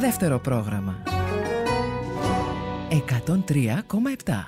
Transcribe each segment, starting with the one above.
Δεύτερο πρόγραμμα 103,7.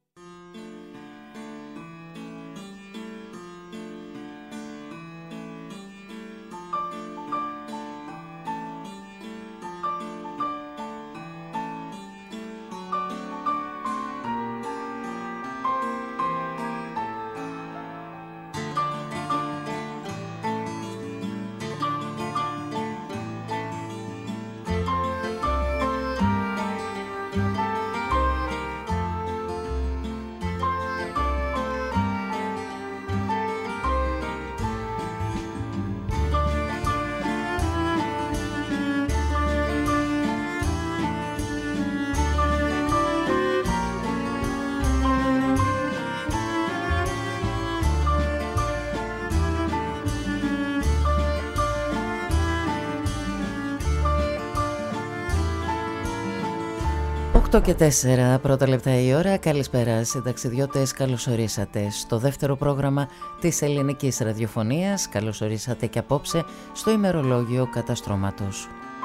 Και 4 πρώτα λεπτά η ώρα. Καλησπέρα συνταξιδιώτες, καλώς ορίσατε στο δεύτερο πρόγραμμα της ελληνικής ραδιοφωνίας. Καλώς ορίσατε και απόψε στο ημερολόγιο καταστρώματος.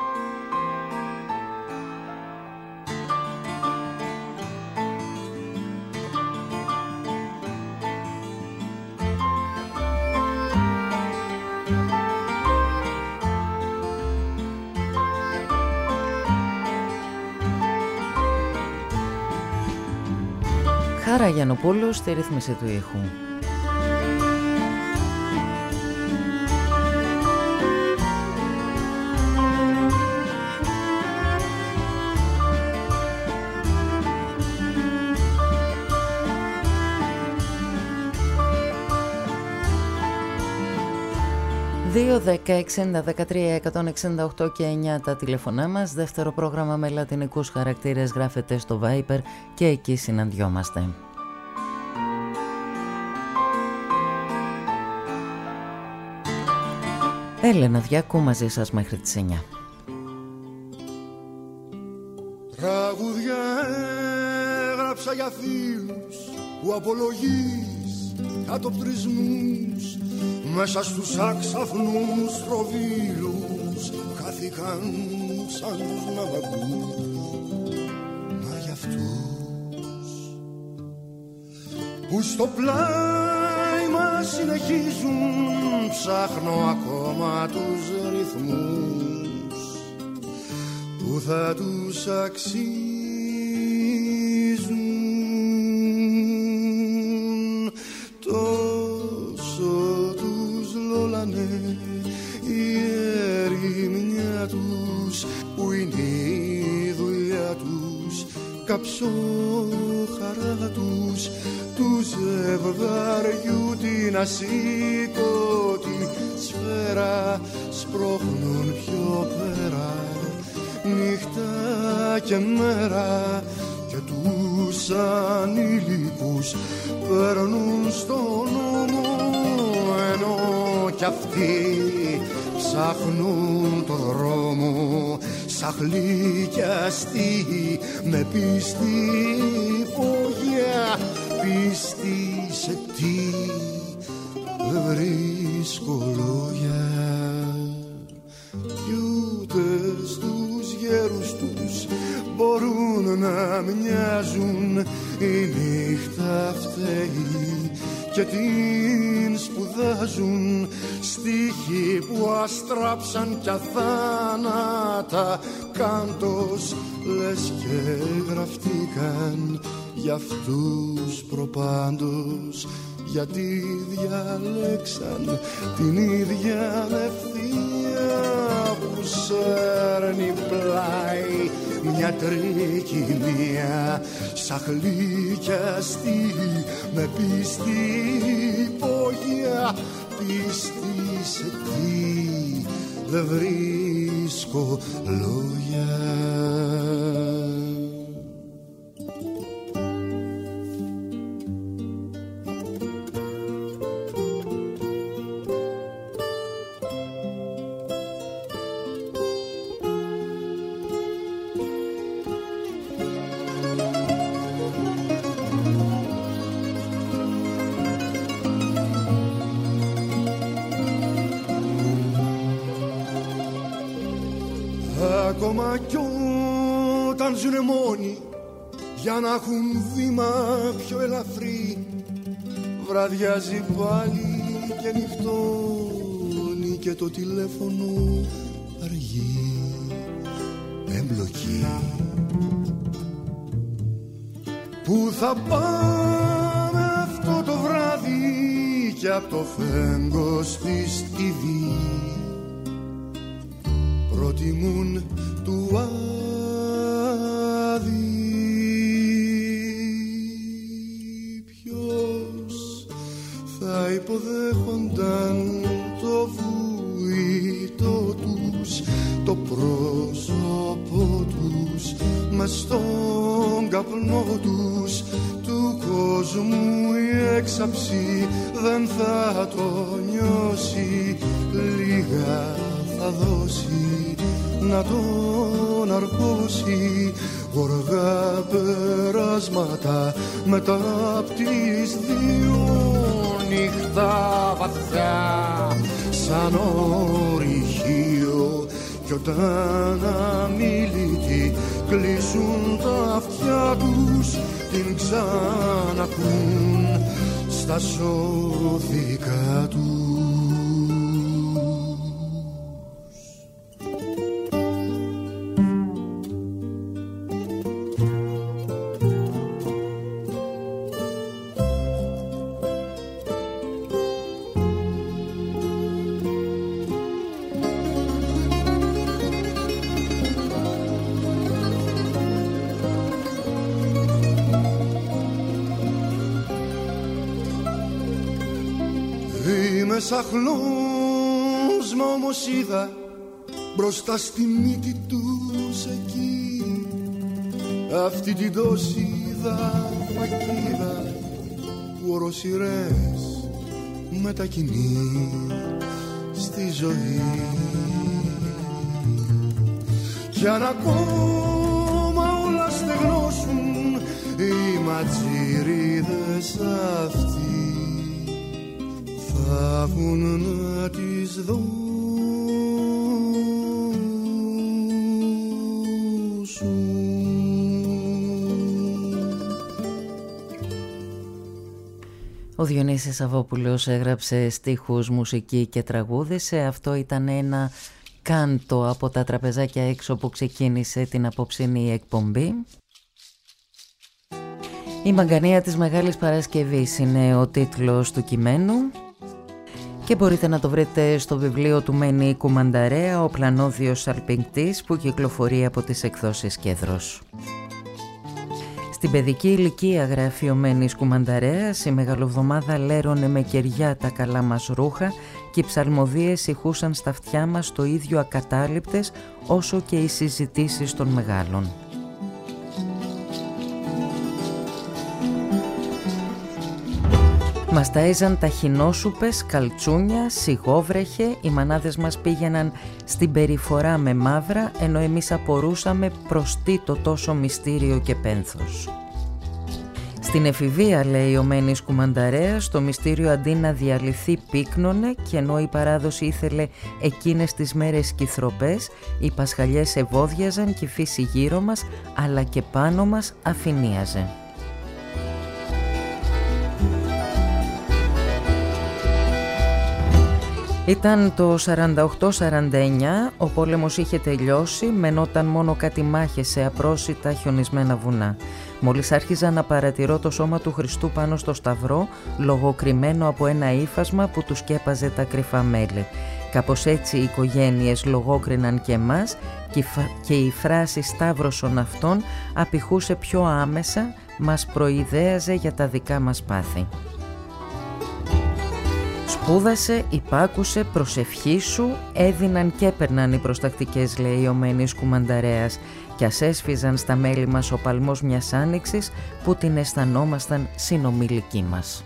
Χάρα Γιαννοπούλου στη ρύθμιση του ήχου. ...2, 10, 60, 13, 168 και 9 τα τηλεφωνά μας. Δεύτερο πρόγραμμα με λατινικούς χαρακτήρες γράφεται στο Viber και εκεί συναντιόμαστε. Έλενα Διάκου μαζί σας μέχρι τις 9. Τραγουδιά έγραψα για φίλους που απολογείς κατοπτρισμούς. Μέσα στους άξαφνους προβίλους χάθηκαν σαν τους ναυαγούς. Μα για αυτούς που στο πλάι μας συνεχίζουν, ψάχνω ακόμα τους ρυθμούς που θα τους αξίζουν. Η ερημιά τους που είναι η δουλειά τους, καψώ χαρά τους, του ζευγαριού την ασήκωτη σφαίρα σπρώχνουν πιο πέρα, νύχτα και μέρα, και τους ανήλικους παίρνουν στον νόμο, ενώ κι αυτοί ψάχνουν το δρόμο σαν χλικιαστοί με πίστη υπόγεια. Πίστη σε τι δεν βρίσκω λόγια, κι ούτε στους γέρους τους μπορούν να μοιάζουν. Η νύχτα φταίει και την σπουδάζουν, στίχοι που αστράψαν κι αθάνατα κάντος, λες και γραφτήκαν για αυτούς προπάντως, γιατί διαλέξαν την ίδια ευθεία που σέρνει πλάι μια τρικυμία, σαν χλικιαστή με πίστη υπόγεια. Πίστη σε τι δεν βρίσκω λόγια. ακόμα κι όταν ζουνε μόνοι, για να έχουν βήμα πιο ελαφρύ, βραδιάζει πάλι και νυχτώνει και το τηλέφωνο αργεί, εμπλοκή. Πού θα πάμε αυτό το βράδυ κι απ' το φέγγος της TV προτιμούν του άδει. Ποιος θα υποδέχονταν το βουητό τους, το πρόσωπο τους μες στον καπνό τους, του κόσμου η έξαψη δεν θα το νιώσει, λίγα θα δώσει να τον αρπώσει, γοργά περάσματα μετά απ' τις δύο νύχτα βαθιά σαν ορυχείο, κι όταν αμήλυτοι κλείσουν τα αυτιά τους την ξανακούν στα σώθηκα τους. Σαχνός, μα όμως είδα μπροστά στη μύτη τους εκεί αυτή την τόσιδα φακίδα που οροσιρές μετακινεί στη ζωή. Κι αν ακόμα όλα στεγνώσουν οι ματζιρίδες αυτοί, θα βγουν να τις δώσουν. Ο Διονύσης Σαββόπουλος έγραψε στίχους, μουσική και τραγούδισε. Αυτό ήταν ένα κάντο από τα τραπεζάκια έξω που ξεκίνησε την απόψινή εκπομπή. Η Μαγκανία της Μεγάλης Παρασκευής είναι ο τίτλος του κειμένου και μπορείτε να το βρείτε στο βιβλίο του Μένη Κουμανταρέα, ο πλανόδιος σαλπιγκτής, που κυκλοφορεί από τις εκδόσεις Κέδρος. Στην παιδική ηλικία, γράφει ο Μένης Κουμανταρέας, η Μεγαλοβδομάδα λέρωνε με κεριά τα καλά μας ρούχα και οι ψαλμοδίες ηχούσαν στα αυτιά μας το ίδιο ακατάληπτες όσο και οι συζητήσεις των μεγάλων. Μας ταΐζαν τα χινόσουπες, καλτσούνια, σιγόβρεχε, οι μανάδες μας πήγαιναν στην περιφορά με μαύρα, ενώ εμείς απορούσαμε προς τι το τόσο μυστήριο και πένθος. Στην εφηβεία, λέει ο Μένης Κουμανταρέας, το μυστήριο αντί να διαλυθεί πύκνωνε, και ενώ η παράδοση ήθελε εκείνες τις μέρες κυθροπές, οι πασχαλιές ευώδιαζαν και η φύση γύρω μας, αλλά και πάνω μας αφηνίαζε. Ήταν το 48-49, ο πόλεμος είχε τελειώσει, μενόταν μόνο κάτι μάχες σε απρόσιτα χιονισμένα βουνά. Μόλις άρχιζα να παρατηρώ το σώμα του Χριστού πάνω στο σταυρό, λογοκριμένο από ένα ύφασμα που του σκέπαζε τα κρυφά μέλη. Κάπως έτσι οι οικογένειες λογόκριναν και εμάς και η φράση «Σταύρωσον αυτόν» απηχούσε πιο άμεσα, μας προειδέαζε για τα δικά μας πάθη. Σπούδασε, υπάκουσε, προσευχήσου, έδιναν και έπαιρναν οι προστακτικές, λέει ο Μένης Κουμανταρέας, κι ας έσφιζαν στα μέλη μας ο παλμός μιας άνοιξης που την αισθανόμασταν συνομιλική μας.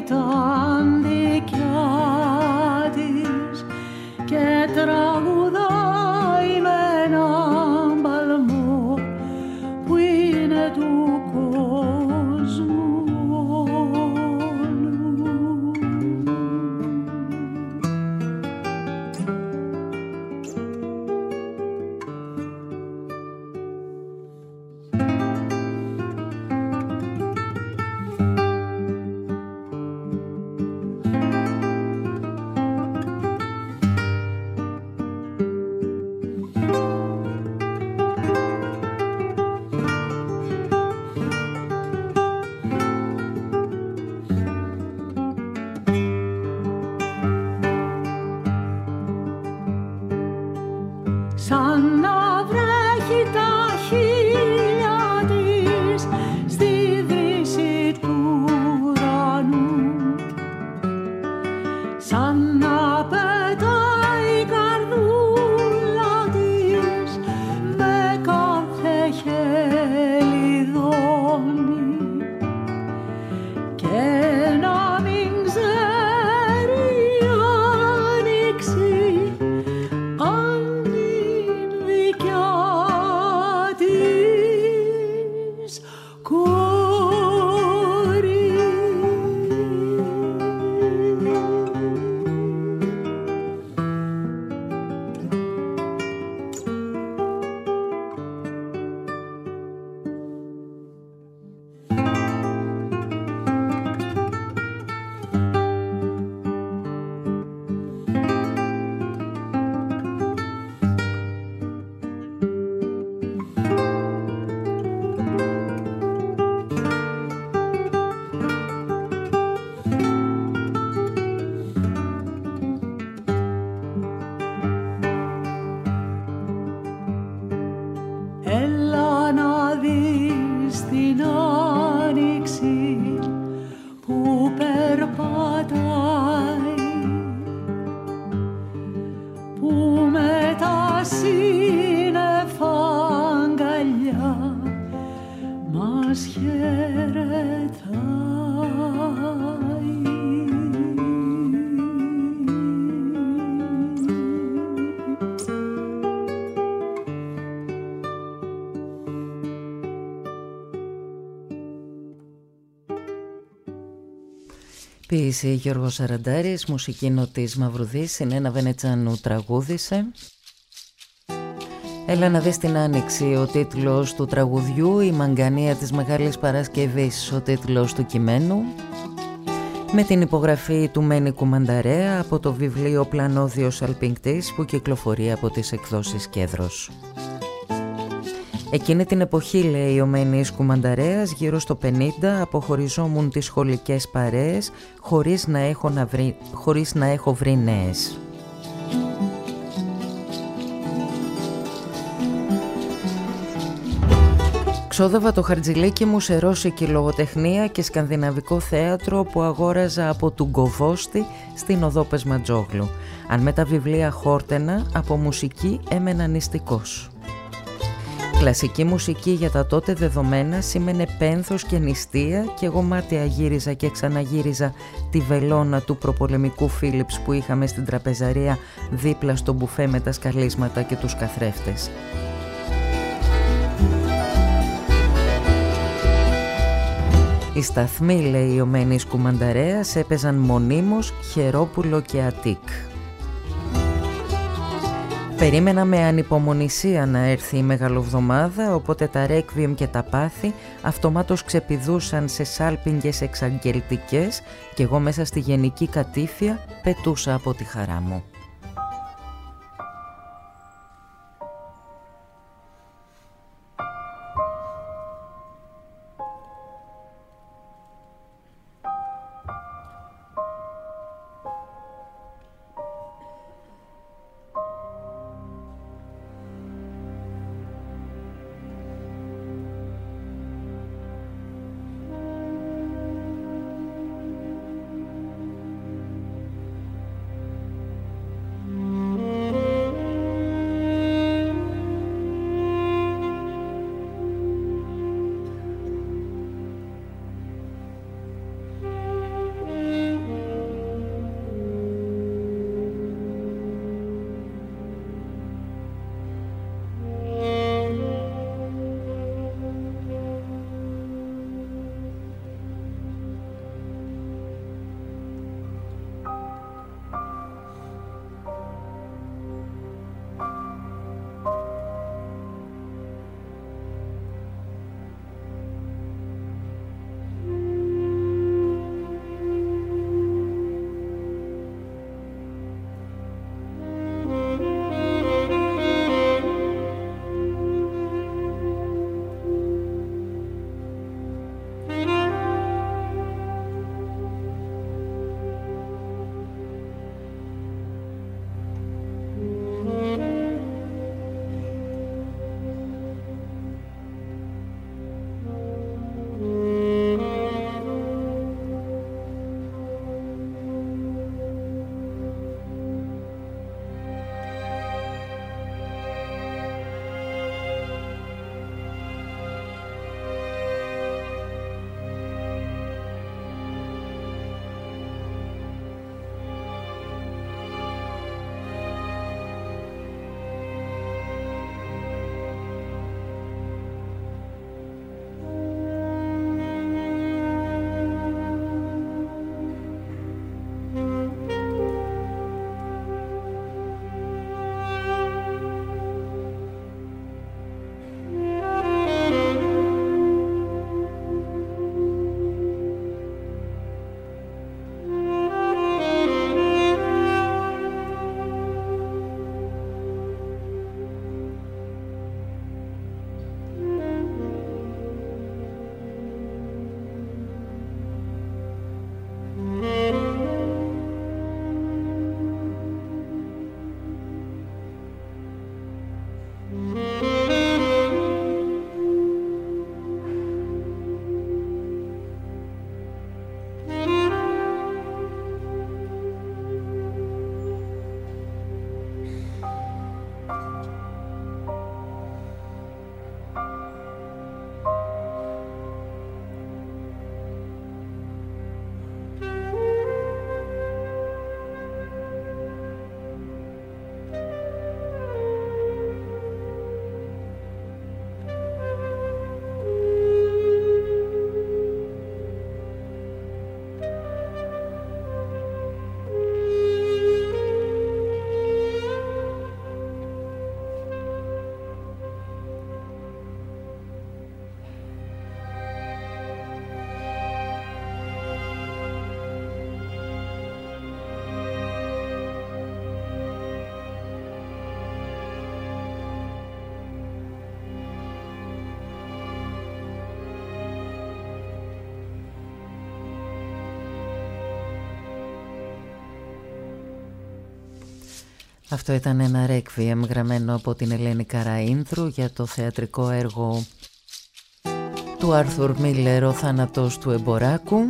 ήταν δικιά της και τραγουδάει με έναν παλμό που είναι του κόσμου όλου. Σαν να βρέχει τα χείλια της στη δύση του ουρανού, σαν να πετάει η καρδούλα της με κάθε χελιδόνι και να μην ξέρει άνοιξη αν δικιά της κόρη. Έλα να δεις την άνοιξη που περπατάει, που με τα σύννεφα αγκαλιά μας χαιρετάει. Ποίηση Γιώργος Σαραντάρης, μουσική Νότης Μαυρουδής, Συνένα Βενετσάνου τραγούδισε. Έλα να δεις την άνοιξη, ο τίτλος του τραγουδιού, η μαγκανία της Μεγάλης Παρασκευής, ο τίτλος του κειμένου, με την υπογραφή του Μένη Κουμανταρέα από το βιβλίο Πλανόδιος Αλπινκτής που κυκλοφορεί από τις εκδόσεις Κέδρος. Εκείνη την εποχή, λέει ο Μένης Κουμανταρέας, γύρω στο 50 αποχωριζόμουν τις σχολικές παρέες χωρίς να έχω βρει νέες. Ξόδευα το χαρτζηλίκι μου σε ρώσικη λογοτεχνία και σκανδιναβικό θέατρο που αγόραζα από του Γκοβόστη στην οδό Πεσματζόγλου. Αν με τα βιβλία χόρτενα, από μουσική έμενα νηστικός. Κλασική μουσική για τα τότε δεδομένα σήμαινε πένθος και νηστεία και εγώ μάτια γύριζα και ξαναγύριζα τη βελόνα του προπολεμικού Φίλιπς που είχαμε στην τραπεζαρία δίπλα στο μπουφέ με τα σκαλίσματα και τους καθρέφτες. Οι σταθμοί, λέει ο Μένης Κουμανταρέας, έπαιζαν μονίμως Χερόπουλο και Αττικ. Περίμενα με ανυπομονησία να έρθει η Μεγαλοβδομάδα, οπότε τα ρέκβιεμ και τα πάθη αυτομάτως ξεπηδούσαν σε σάλπιγγες εξαγγελτικές και εγώ μέσα στη γενική κατήφια πετούσα από τη χαρά μου. Αυτό ήταν ένα ρέκβιεμ γραμμένο από την Ελένη Καραΐνδρου για το θεατρικό έργο του Άρθουρ Μίλερ «Ο θάνατος του εμποράκου».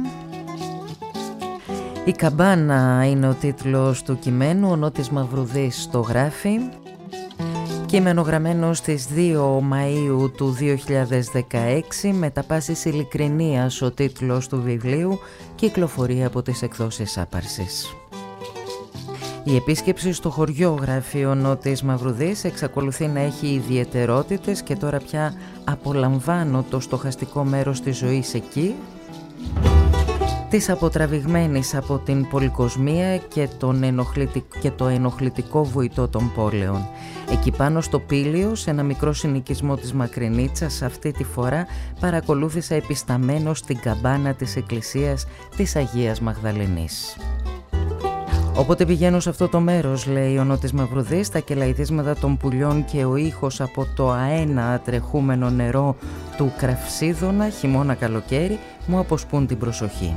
«Η καμπάνα» είναι ο τίτλος του κειμένου, ο Νότης Μαυρουδής το γράφει. Κείμενο γραμμένο στις 2 Μαΐου του 2016, με τα πάσης ειλικρινίας ο τίτλος του βιβλίου, κυκλοφορεί από τις εκδόσεις Άπαρσης. Η επίσκεψη στο χωριό, γράφει ο Νότης Μαυρουδής, εξακολουθεί να έχει ιδιαιτερότητες και τώρα πια απολαμβάνω το στοχαστικό μέρος της ζωής εκεί, της αποτραβηγμένης από την πολυκοσμία και το ενοχλητικό βουητό των πόλεων. Εκεί πάνω στο Πήλιο, σε ένα μικρό συνοικισμό της Μακρινίτσας, αυτή τη φορά παρακολούθησα επισταμένος την καμπάνα της εκκλησίας της Αγίας Μαγδαληνής. Όποτε πηγαίνω σε αυτό το μέρος, λέει ο Νότης Μαυρουδής, τα κελαϊδίσματα των πουλιών και ο ήχος από το αένα τρεχούμενο νερό του Κραυσίδωνα, χειμώνα καλοκαίρι, μου αποσπούν την προσοχή.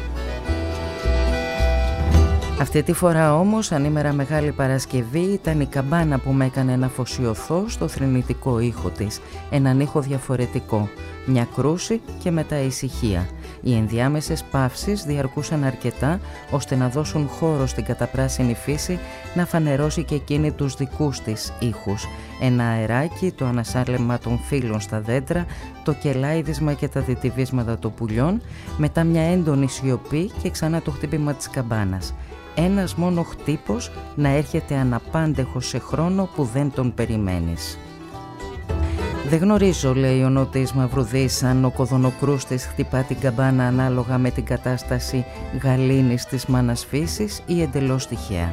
Αυτή τη φορά όμως, ανήμερα Μεγάλη Παρασκευή, ήταν η καμπάνα που με έκανε να αφοσιωθώ στο θρηνητικό ήχο της, έναν ήχο διαφορετικό, μια κρούση και μετά ησυχία. Οι ενδιάμεσες παύσεις διαρκούσαν αρκετά ώστε να δώσουν χώρο στην καταπράσινη φύση να φανερώσει και εκείνη τους δικούς της ήχους. Ένα αεράκι, το ανασάλεμα των φύλων στα δέντρα, το κελάιδισμα και τα διτιβίσματα των πουλιών, μετά μια έντονη σιωπή και ξανά το χτύπημα της καμπάνας. Ένας μόνο χτύπος να έρχεται αναπάντεχος σε χρόνο που δεν τον περιμένεις. Δεν γνωρίζω, λέει ο Νότης Μαυρουδής, αν ο κοδωνοκρούστης χτυπά την καμπάνα ανάλογα με την κατάσταση γαλήνης της μάνας φύσης ή εντελώς τυχαία.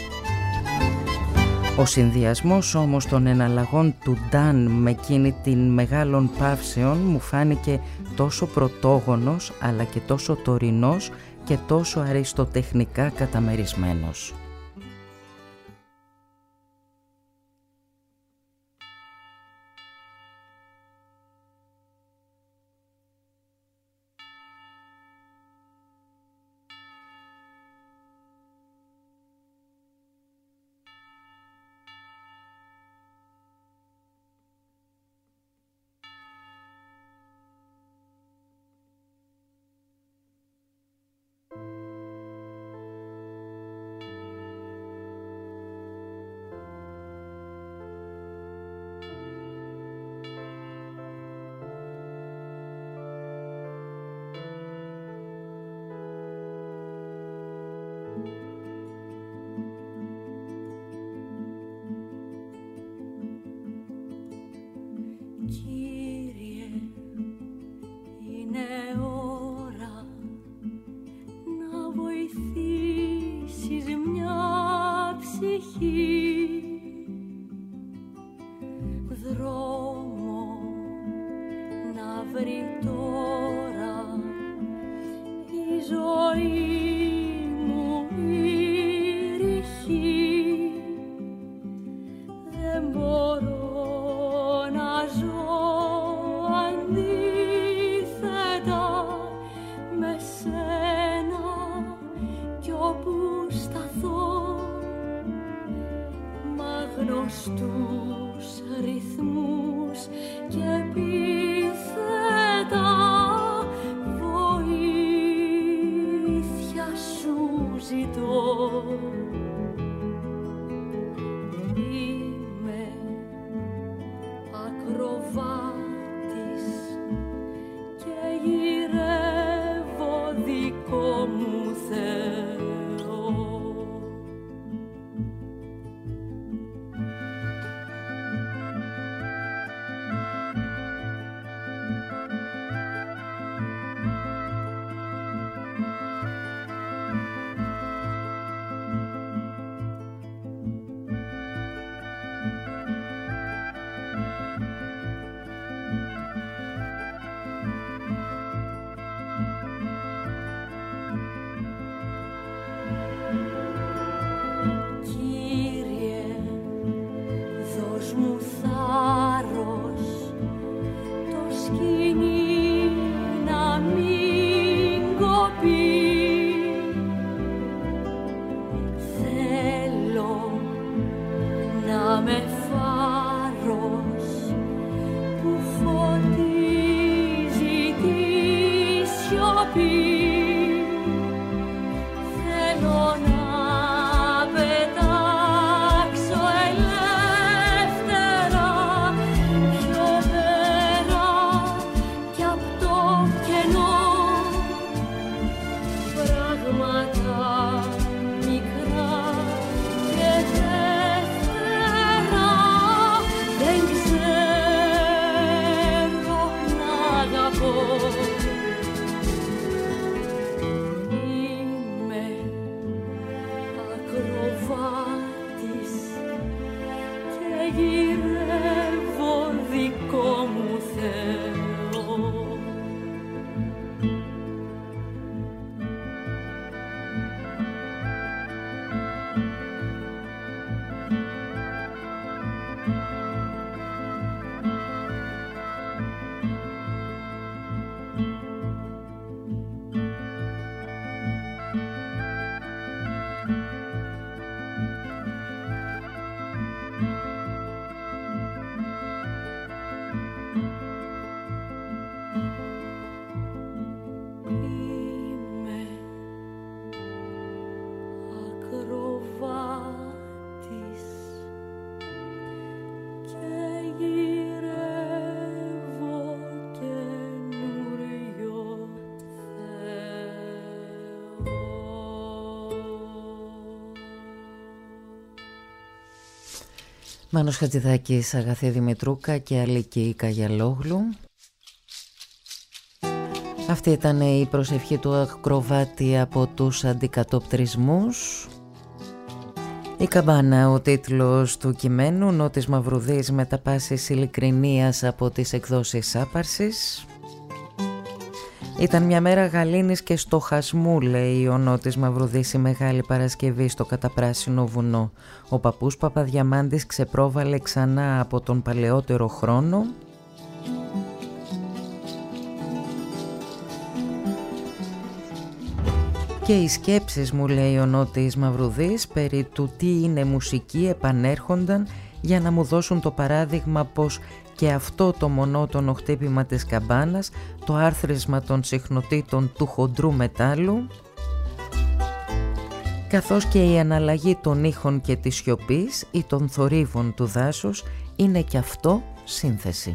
Ο συνδυασμός όμως των εναλλαγών του Νταν με εκείνη την μεγάλων παύσεων μου φάνηκε τόσο πρωτόγονος αλλά και τόσο τωρινός και τόσο αριστοτεχνικά καταμερισμένος. Μάνος Χατζηδάκης, Αγαθία Δημητρούκα και Αλίκη Καγιαλόγλου. Αυτή ήταν η προσευχή του ακροβάτη από τους αντικατοπτρισμούς. Η καμπάνα, ο τίτλος του κειμένου, Νότης Μαυρουδής, μεταπάσεις ειλικρινίας από τις εκδόσεις Άπαρσης. Ήταν μια μέρα γαλήνης και στοχασμού, λέει ο Νότης Μαυρουδής, η Μεγάλη Παρασκευή στο καταπράσινο βουνό. Ο παππούς Παπαδιαμάντης ξεπρόβαλε ξανά από τον παλαιότερο χρόνο. Και οι σκέψεις μου, λέει ο Νότης Μαυρουδής, περί του τι είναι μουσική επανέρχονταν για να μου δώσουν το παράδειγμα πως και αυτό το μονότονο χτύπημα της καμπάνας, το άρθρισμα των συχνοτήτων του χοντρού μετάλλου, καθώς και η αναλλαγή των ήχων και της σιωπής ή των θορύβων του δάσους, είναι και αυτό σύνθεση.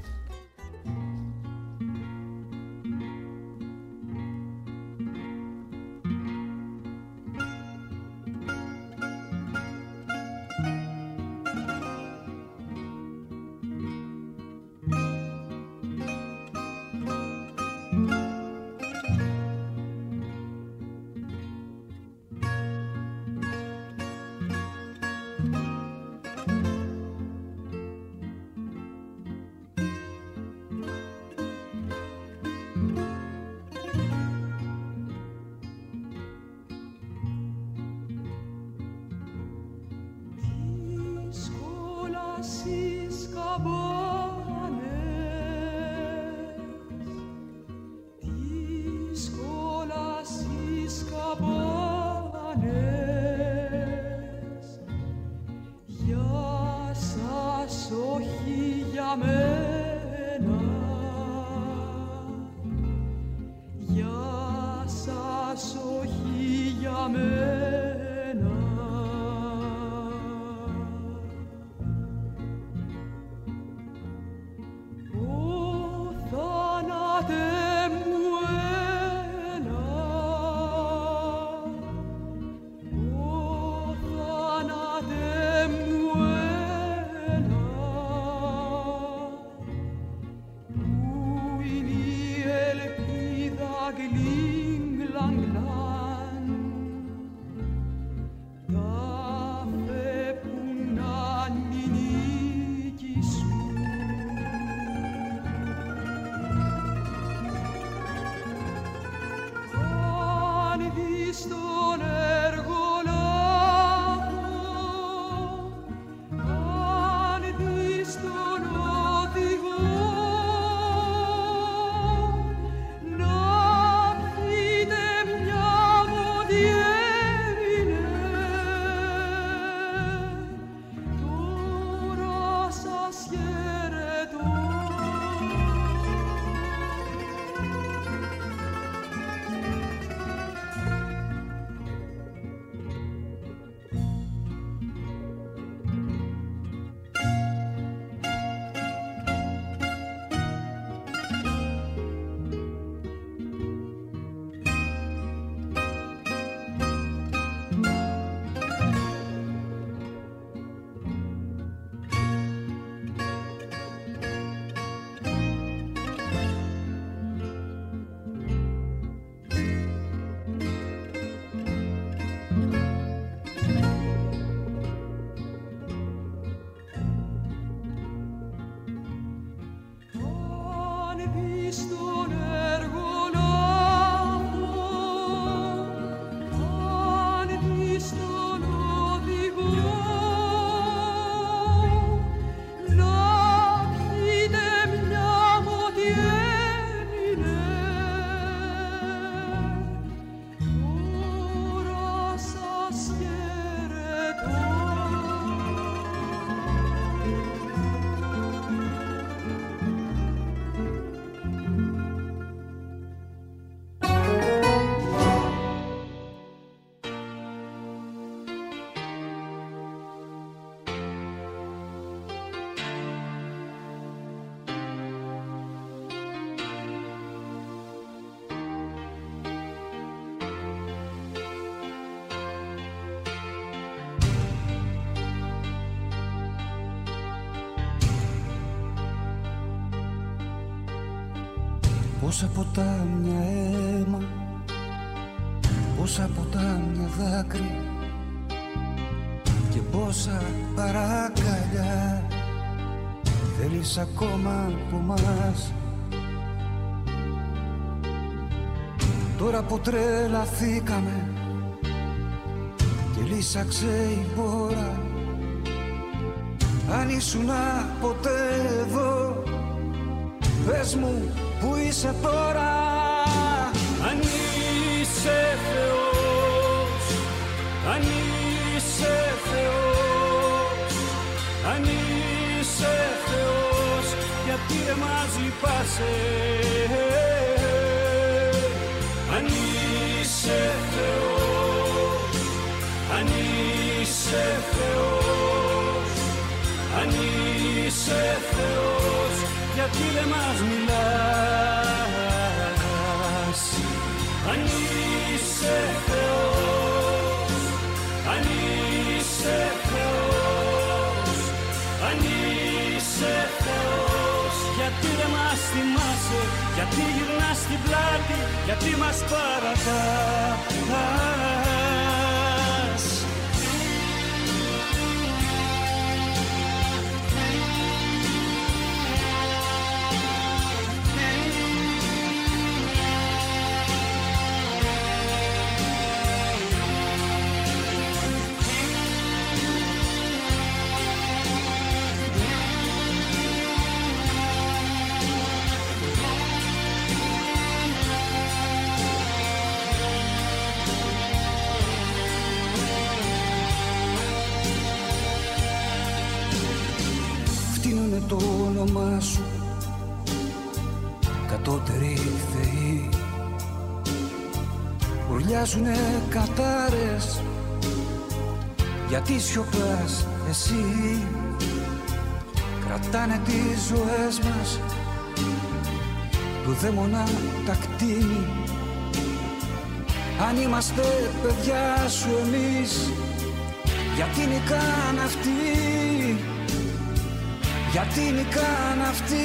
Πόσα ποτάμια αίμα, πόσα ποτάμια δάκρυ και πόσα παρακαλιά θέλεις ακόμα από μας. Τώρα που τρελαθήκαμε και λύσαξε η πόρα, αν ήσουνα ποτέ εδώ, πες μου που είσαι τώρα. Αν είσαι Θεός, αν είσαι Θεός, αν είσαι Θεός, γιατί δεν μας λυπάσαι. Αν είσαι Θεός, αν είσαι Θεός, αν είσαι Θεός, γιατί δεν μας μιλάς. Αν είσαι Θεός, αν είσαι Θεός, αν είσαι Θεός, γιατί δεν μας θυμάσαι, γιατί γυρνάς την πλάτη, γιατί μας παρατάς. Φτύνουνε το όνομά σου κατώτεροι θεοί, ουρλιάζουνε κατάρες, γιατί σιωπάς εσύ. Κρατάνε τις ζωές μας του δαίμονα τα κτίνη. Αν είμαστε παιδιά σου εμείς, γιατί νικάν αυτοί, γιατί νικάν αυτοί,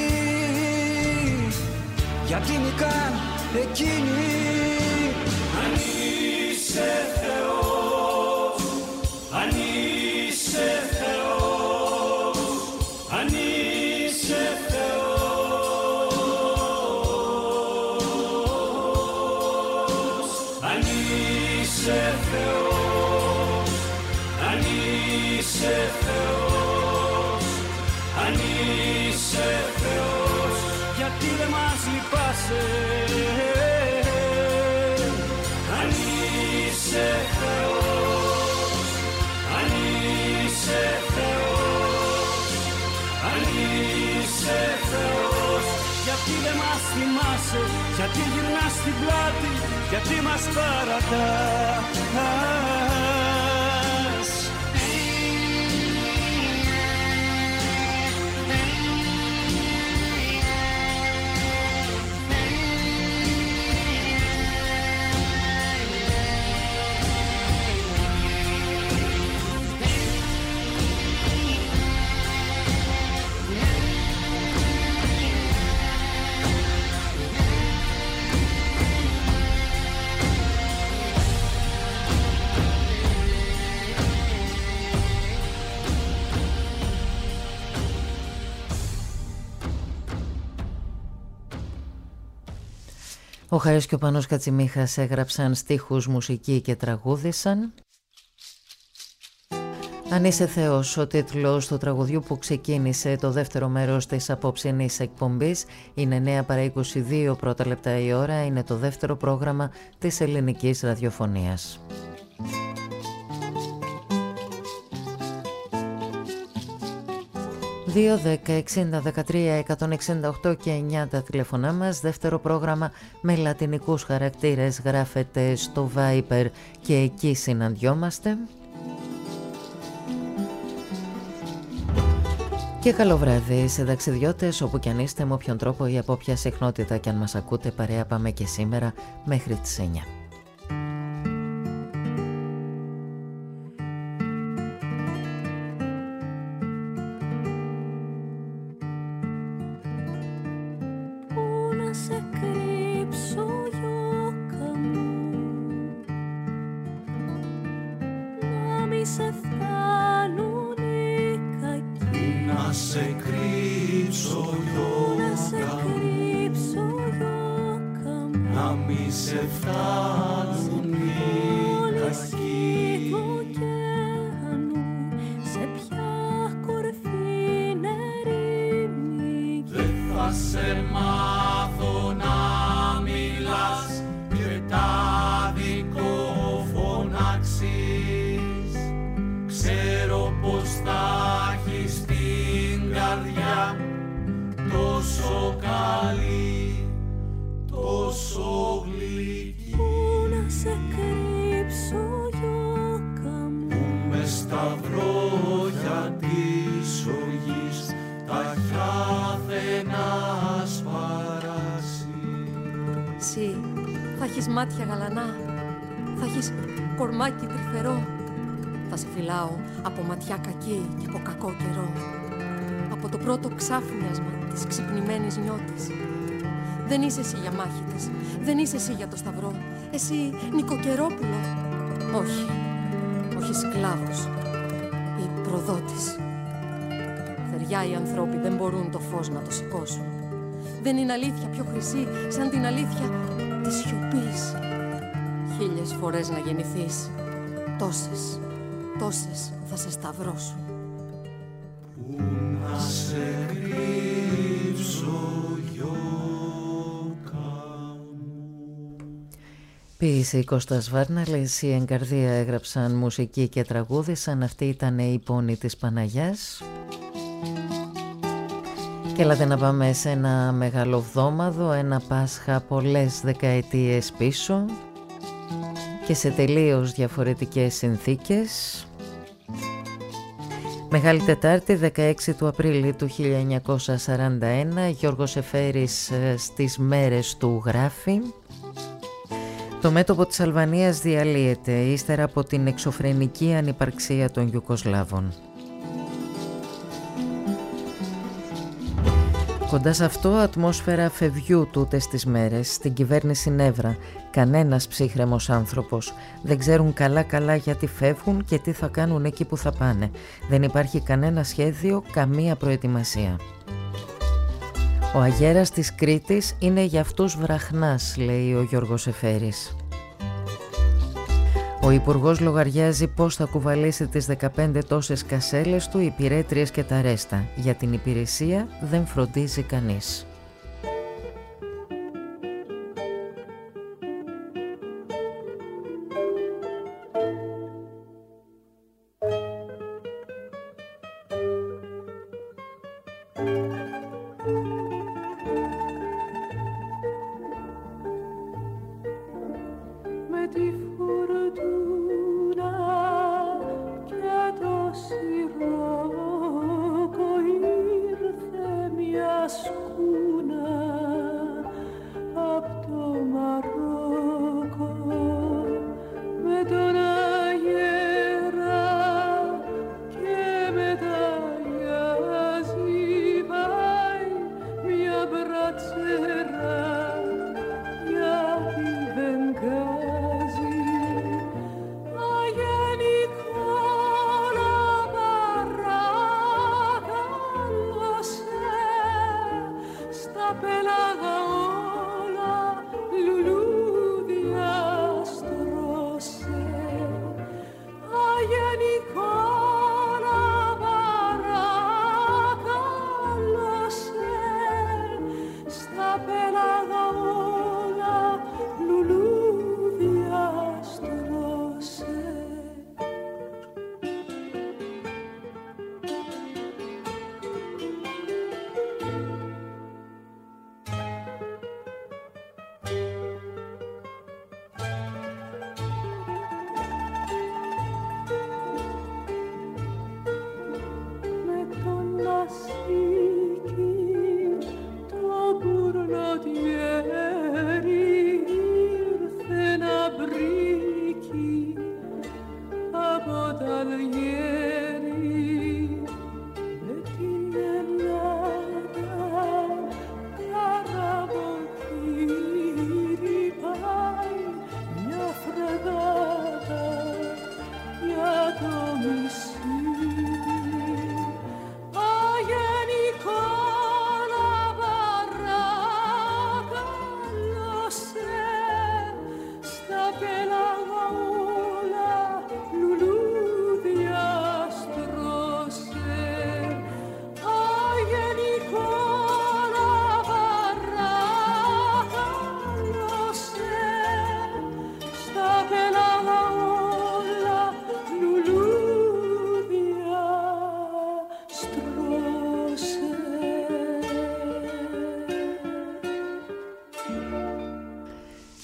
γιατί νικάν εκείνοι. Αν είσαι Θεός, αν είσαι Θεός, αν είσαι Θεός, αν είσαι Θεός, αν είσαι Θεός, αν είσαι Θεός, γιατί δεν μας λυπάσαι. Αν είσαι Θεός, αν είσαι Θεός, αν είσαι Θεός, γιατί δεν μας θυμάσαι, γιατί γυρνάς την πλάτη, γιατί μας παρατάς. Ο Χάρης και ο Πάνος Κατσιμίχας έγραψαν στίχους, μουσική και τραγούδισαν. Αν είσαι Θεός, ο τίτλος του τραγουδιού που ξεκίνησε το δεύτερο μέρος της απόψινής εκπομπής. Είναι 9 παρά 22 πρώτα λεπτά η ώρα, είναι το δεύτερο πρόγραμμα της ελληνικής ραδιοφωνίας. 2-10-60-13-168 και 9 τα τηλεφωνά μας. Δεύτερο πρόγραμμα με λατινικούς χαρακτήρες γράφεται στο Viber και εκεί συναντιόμαστε. Και καλό βράδυ σε ταξιδιώτες όπου κι αν είστε, με όποιον τρόπο ή από όποια συχνότητα κι αν μας ακούτε. Παρέα πάμε και σήμερα μέχρι τις 9. Πού να σε κρύβω σε φτάνουν οι κακοί. Να σε κρύψω γιώκα μου, να μη σε φτάνουν οι κακοί. Του ωκεανού σε ποια κορφή νερήμη. Δεν θα σε μάθω να μιλάς και τα δικό φωνάξεις. Ξέρω πως θα έχεις την καρδιά τόσο καλή, τόσο γλυκή. Πού να σε κρύψω γιώκα μου, που μες στα βρόχια της οργής τα χιάθε να σπαράσει. Συ, θα έχεις μάτια γαλανά, θα έχεις κορμάκι τρυφερό. Θα σε φυλάω από ματιά κακή και από κακό καιρό, από το πρώτο ξάφνιασμα της ξυπνημένης νιώτης. Δεν είσαι εσύ για μάχητες, δεν είσαι εσύ για το σταυρό. Εσύ νοικοκαιρόπουλο. Όχι, όχι σκλάβος ή προδότης. Θεριά οι ανθρώποι δεν μπορούν το φως να το σηκώσουν. Δεν είναι αλήθεια πιο χρυσή σαν την αλήθεια της σιωπής. 1000 φορές να γεννηθείς, τόσες θα σε σταυρώσουν. Πού να σε κρύψω γιώκα μου. Ποίηση Κώστας Βάρναλης, η Εγκαρδία έγραψαν μουσική και τραγούδισαν. Αυτή ήταν η πόνη της Παναγιάς. Και έλατε να πάμε σε ένα μεγαλοβδόμαδο, ένα Πάσχα πολλές δεκαετίες πίσω και σε τελείως διαφορετικές συνθήκες. Μεγάλη Τετάρτη, 16 του Απρίλη του 1941, Γιώργος Εφέρης στις μέρες του γράφει: το μέτωπο της Αλβανίας διαλύεται ύστερα από την εξωφρενική ανυπαρξία των Ιουγκοσλάβων. Κοντά σε αυτό, ατμόσφαιρα φευγιού τούτες τις μέρες, στην κυβέρνηση νεύρα, κανένας ψύχρεμος άνθρωπος. Δεν ξέρουν καλά γιατί φεύγουν και τι θα κάνουν εκεί που θα πάνε. Δεν υπάρχει κανένα σχέδιο, καμία προετοιμασία. Ο αγέρας της Κρήτης είναι για αυτούς βραχνάς, λέει ο Γιώργος Εφέρης. Ο Υπουργός λογαριάζει πώς θα κουβαλήσει τις 15 τόσες κασέλες του, υπηρέτριες και τα ρέστα. Για την υπηρεσία δεν φροντίζει κανείς.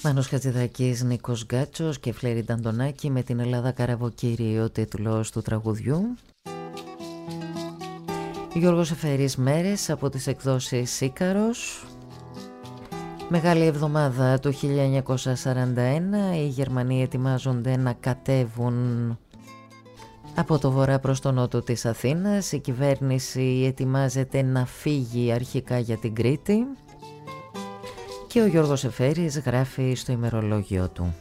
Μάνος Χατζηδάκης, Νίκος Γκάτσος και Φλέρι Νταντονάκη με την Ελλάδα Καραβοκύρη, ο τίτλος του τραγουδιού. Γιώργος Εφέρης, Μέρες, από τις εκδόσεις Ίκαρος. Μεγάλη εβδομάδα του 1941, οι Γερμανοί ετοιμάζονται να κατέβουν από το βορρά προς το νότο της Αθήνας. Η κυβέρνηση ετοιμάζεται να φύγει αρχικά για την Κρήτη και ο Γιώργος Εφέρης γράφει στο ημερολόγιο του.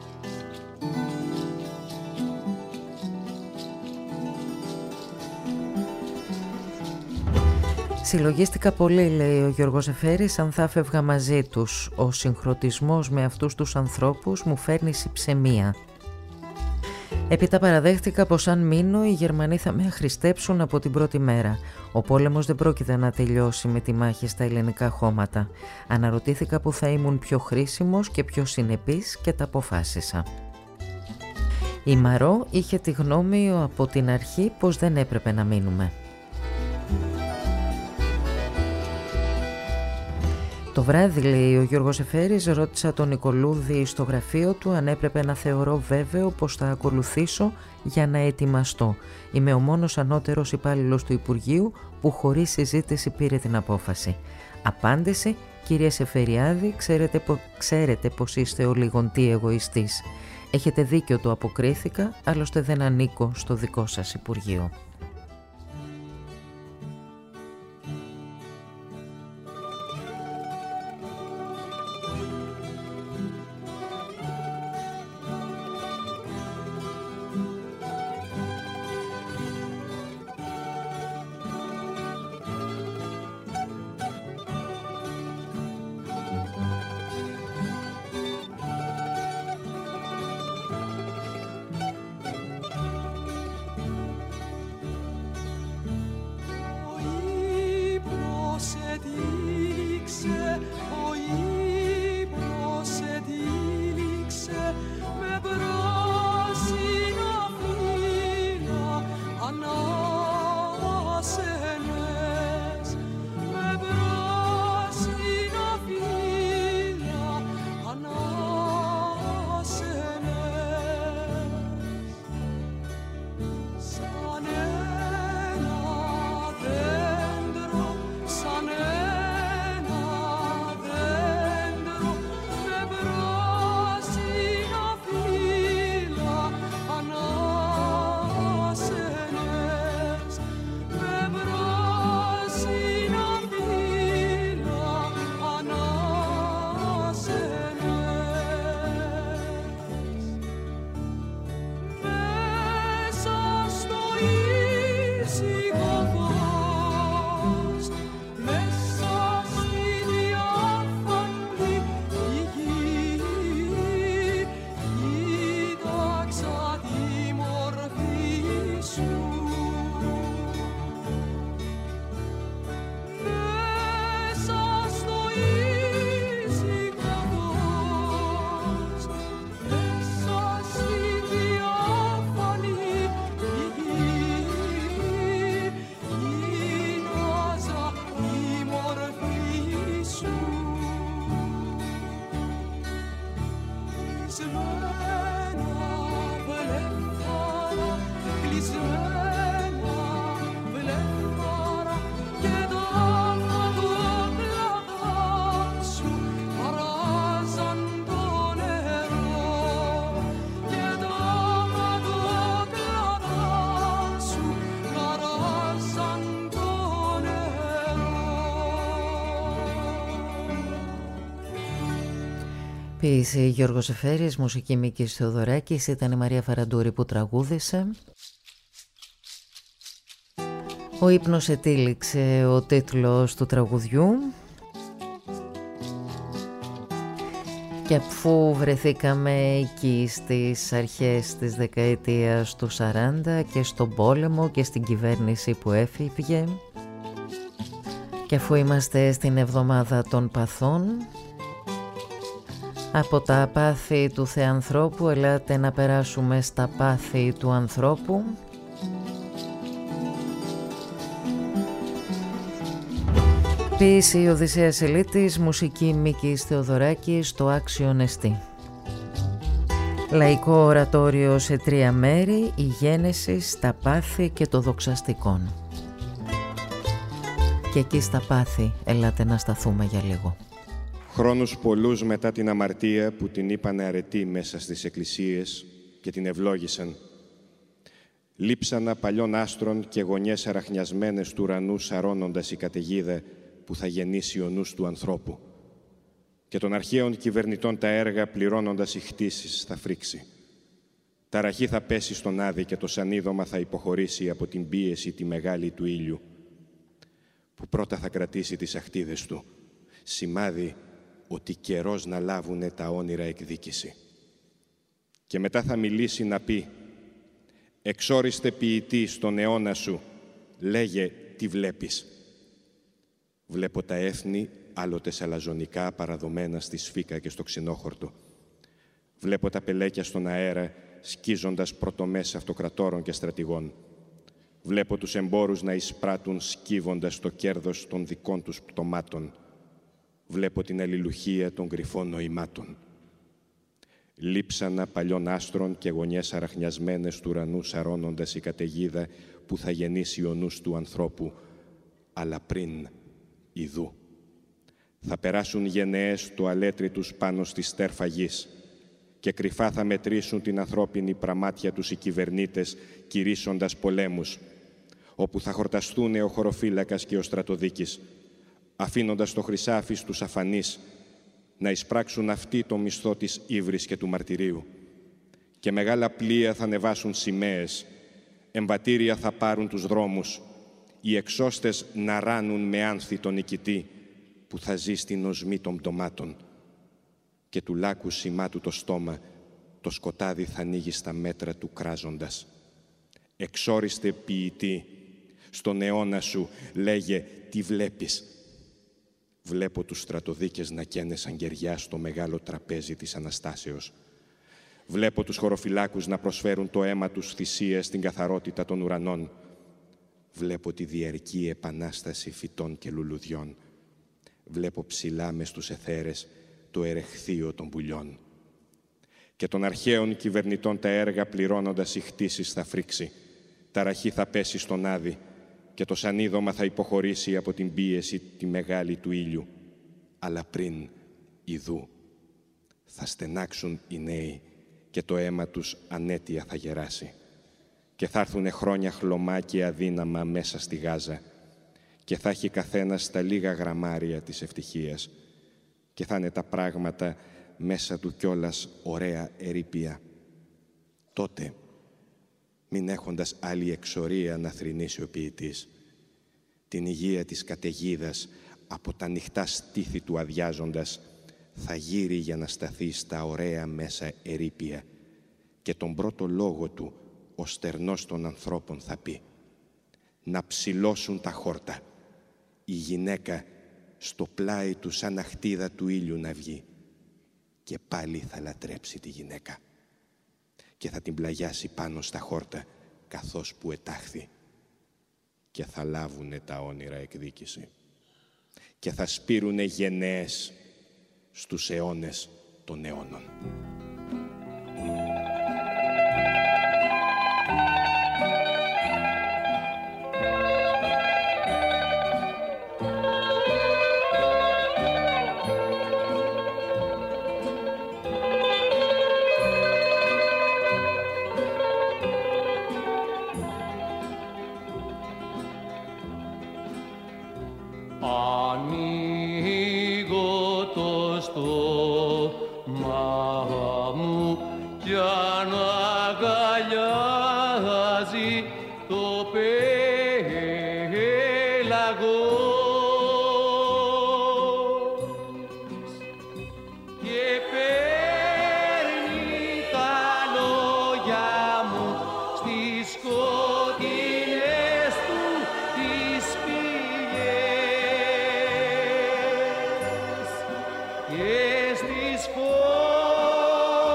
Συλλογίστηκα πολύ, λέει ο Γιώργος Εφέρης, αν θα φεύγα μαζί τους. Ο συγχρονισμός με αυτούς τους ανθρώπους μου φέρνει συψεμία. Έπειτα παραδέχτηκα πως αν μείνω οι Γερμανοί θα με αχρηστέψουν από την πρώτη μέρα. Ο πόλεμος δεν πρόκειται να τελειώσει με τη μάχη στα ελληνικά χώματα. Αναρωτήθηκα που θα ήμουν πιο χρήσιμος και πιο συνεπής και τα αποφάσισα. Η Μαρό είχε τη γνώμη από την αρχή πως δεν έπρεπε να μείνουμε. Το βράδυ, λέει ο Γιώργος Εφέρης, ρώτησα τον Νικολούδη στο γραφείο του αν έπρεπε να θεωρώ βέβαιο πως θα ακολουθήσω για να ετοιμαστώ. Είμαι ο μόνος ανώτερος υπάλληλος του Υπουργείου που χωρίς συζήτηση πήρε την απόφαση. Απάντηση: κύριε Σεφεριάδη, ξέρετε πως είστε ο λιγοντή εγωιστής. Έχετε δίκιο, του αποκρίθηκα, άλλωστε δεν ανήκω στο δικό σας Υπουργείο. Ποίηση Γιώργος Εφέρης, μουσική Μίκης Θεοδωράκης, ήταν η Μαρία Φαραντούρη που τραγούδησε. Ο ύπνος ετήληξε, ο τίτλος του τραγουδιού. Και αφού βρεθήκαμε εκεί στις αρχές της δεκαετίας του 40 και στον πόλεμο και στην κυβέρνηση που έφυγε, και αφού είμαστε στην εβδομάδα των παθών, από τα πάθη του θεανθρώπου ελάτε να περάσουμε στα πάθη του ανθρώπου. Ποίηση Οδυσσέας Ελίτης, μουσική Μίκης Θεοδωράκης, στο Άξιον Εστί. Λαϊκό ορατόριο σε 3 μέρη, η γένεση, τα πάθη και το δοξαστικόν. Και εκεί στα πάθη, ελάτε να σταθούμε για λίγο. Χρόνους πολλούς μετά την αμαρτία που την είπανε αρετή μέσα στις εκκλησίες και την ευλόγησαν, λείψανα παλιών άστρων και γωνιές αραχνιασμένες του ουρανού σαρώνοντας η καταιγίδα που θα γεννήσει ο νους του ανθρώπου, και των αρχαίων κυβερνητών τα έργα πληρώνοντας οι χτίσεις θα φρίξει. Τα ραχή θα πέσει στον άδη και το σανίδωμα θα υποχωρήσει από την πίεση τη μεγάλη του ήλιου, που πρώτα θα κρατήσει τις αχτίδες του, σημάδι ότι καιρός να λάβουνε τα όνειρα εκδίκηση. Και μετά θα μιλήσει να πει: «Εξόριστε ποιητή στον αιώνα σου, λέγε τι βλέπεις». Βλέπω τα έθνη άλλοτε σαλαζονικά παραδομένα στη σφίκα και στο ξινόχορτο. Βλέπω τα πελέκια στον αέρα σκίζοντας πρωτομές αυτοκρατόρων και στρατηγών. Βλέπω τους εμπόρους να εισπράττουν σκύβοντας το κέρδος των δικών τους πτωμάτων. Βλέπω την αλληλουχία των κρυφών νοημάτων. Λείψανα παλιών άστρων και γωνιές αραχνιασμένες του ουρανού σαρώνοντας η καταιγίδα που θα γεννήσει ο νους του ανθρώπου, αλλά πριν ιδού. Θα περάσουν γενναίες τουαλέτροι τους πάνω στη στέρφα γης και κρυφά θα μετρήσουν την ανθρώπινη πραμάτια τους οι κυβερνήτες κηρύσσοντας πολέμους, όπου θα χορταστούν ο χωροφύλακας και ο στρατοδίκης, αφήνοντας το χρυσάφι στους αφανείς να εισπράξουν αυτοί το μισθό της ύβρης και του μαρτυρίου. Και μεγάλα πλοία θα ανεβάσουν σημαίες, εμβατήρια θα πάρουν τους δρόμους, οι εξώστες να ράνουν με άνθη τον νικητή που θα ζει στην οσμή των πτωμάτων, και του λάκου σημάτου το στόμα το σκοτάδι θα ανοίγει στα μέτρα του κράζοντας. Εξόριστε ποιητή, στον αιώνα σου λέγε τι βλέπεις. Βλέπω τους στρατοδίκες να καίνε σαν κεριά στο μεγάλο τραπέζι της Αναστάσεως. Βλέπω τους χωροφυλάκους να προσφέρουν το αίμα τους θυσία στην καθαρότητα των ουρανών. Βλέπω τη διαρκή επανάσταση φυτών και λουλουδιών. Βλέπω ψηλά μες στους αιθέρες το ερεχθείο των πουλιών. Και των αρχαίων κυβερνητών τα έργα πληρώνοντας οι χτίσεις θα φρίξει. Τα ραχή θα πέσει στον άδη και το σανίδωμα θα υποχωρήσει από την πίεση τη μεγάλη του ήλιου. Αλλά πριν ιδού θα στενάξουν οι νέοι και το αίμα τους ανέτεια θα γεράσει. Και θα έρθουνε χρόνια χλωμά και αδύναμα μέσα στη Γάζα και θα έχει καθένας τα λίγα γραμμάρια της ευτυχίας και θα είναι τα πράγματα μέσα του κιόλας ωραία ερείπια. Τότε, μην έχοντας άλλη εξορία να θρηνήσει ο ποιητής, την υγεία της καταιγίδας από τα ανοιχτά στήθη του αδειάζοντας, θα γύρει για να σταθεί στα ωραία μέσα ερείπια και τον πρώτο λόγο του ο στερνός των ανθρώπων θα πει: να ψηλώσουν τα χόρτα, η γυναίκα στο πλάι του σαν αχτίδα του ήλιου να βγει, και πάλι θα λατρέψει τη γυναίκα και θα την πλαγιάσει πάνω στα χόρτα καθώς που ετάχθη, και θα λάβουνε τα όνειρα εκδίκηση και θα σπείρουνε γενναίες στους αιώνες των αιώνων.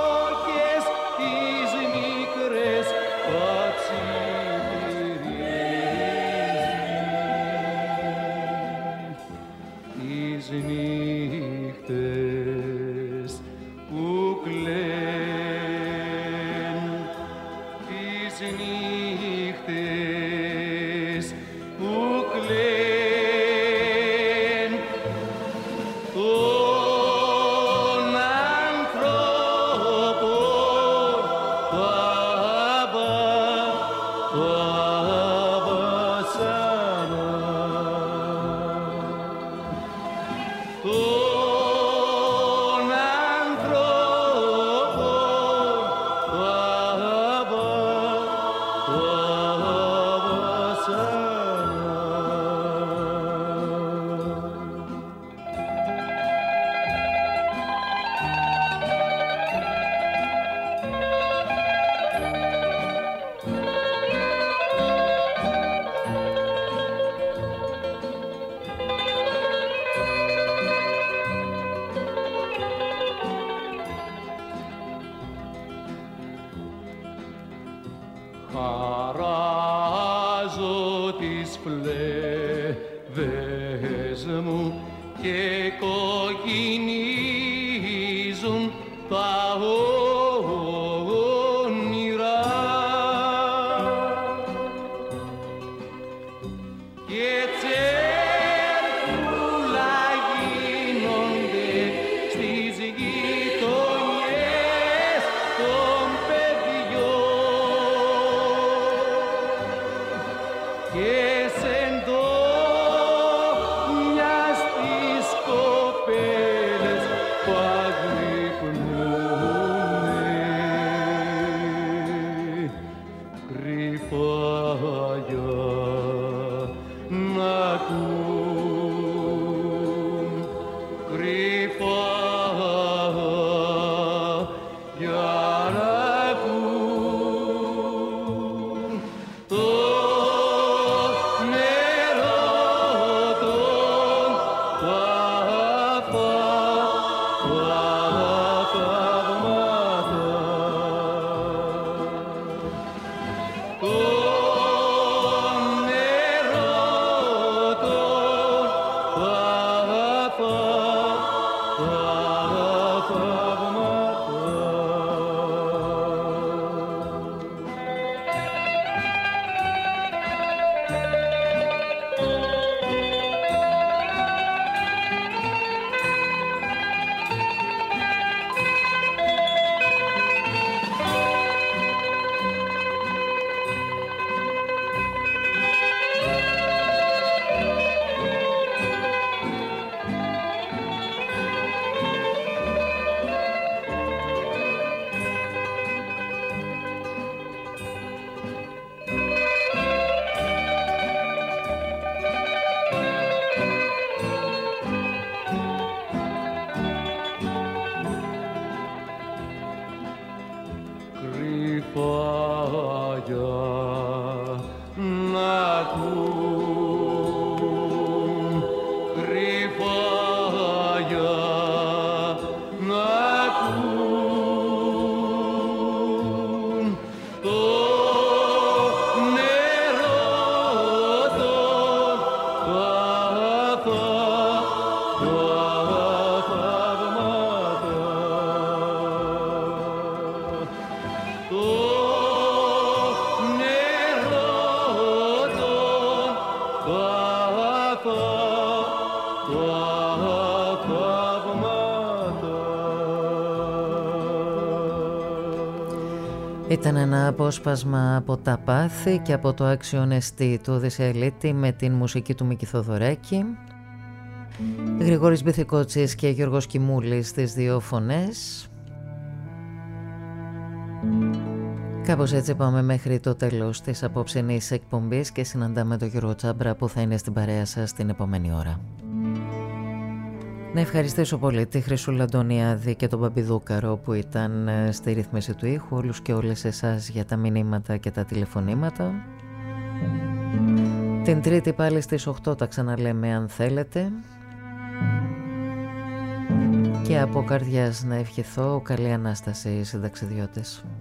Τις μικρές πατσίδες νύχτες που κλαίν των ανθρώπων βάσανα των χαράζω τις φλέβες μου και κοκκινίζουν τα όνειρα και τσέρκουλα γίνονται στις γειτονιές των και σεντόνια στις κοπέλες που αγρυπνούνε κρυφά για να ακούν, κρυφά για να ακούν το Ήταν ένα απόσπασμα από τα πάθη και από το άξιον εστί του Οδυσσεαλίτη με την μουσική του Μίκη Θοδωράκη. Γρηγόρης Μπιθικότσης και Γιώργος Κιμούλης στις δύο φωνές. Κάπως έτσι πάμε μέχρι το τέλος της απόψινής εκπομπής και συναντάμε τον Γιώργο Τσάμπρα που θα είναι στην παρέα σας την επόμενη ώρα. Να ευχαριστήσω πολύ τη Χρυσούλα Αντωνιάδη και τον Παπιδούκαρο που ήταν στη ρύθμιση του ήχου, όλους και όλες εσάς για τα μηνύματα και τα τηλεφωνήματα. Την Τρίτη πάλι στις 8 τα ξαναλέμε αν θέλετε. Και από καρδιάς να ευχηθώ καλή Ανάσταση συνταξιδιώτες.